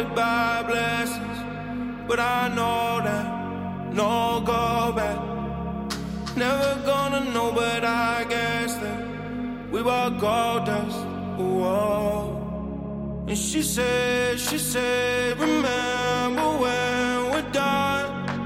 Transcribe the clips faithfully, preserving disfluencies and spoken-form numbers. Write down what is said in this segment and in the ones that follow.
surrounded by blessings, but I know that no go back. Never gonna know, but I guess that we were gold dust. Whoa. And she said, she said, remember when we're done,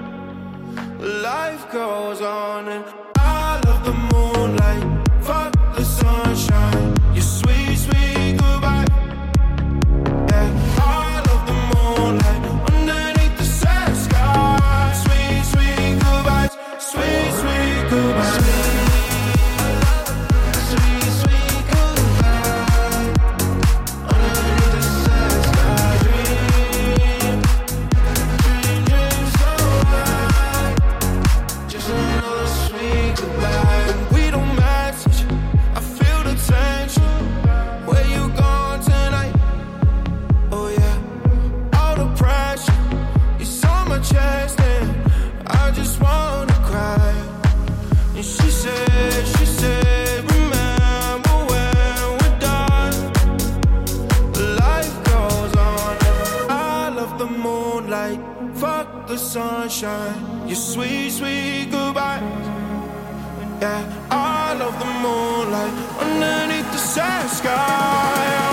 life goes on. And I love the moonlight, fuck the sunshine, your sweet, sweet goodbye. Yeah, I love the moonlight underneath the sad sky. Sweet, sweet goodbyes, sweet, sweet goodbyes. Sweet, sweet goodbye underneath the sad sky. Dream, dream, dream so high. Just another sweet goodbye. When we don't message, I feel the tension. Where you going tonight? Oh yeah, all the pressure is on my chest and I just wanna cry. And she said, she said, remember when we're done, life goes on. I love the moonlight, fuck the sunshine, your sweet, sweet goodbyes. Yeah, I love the moonlight underneath the sad sky.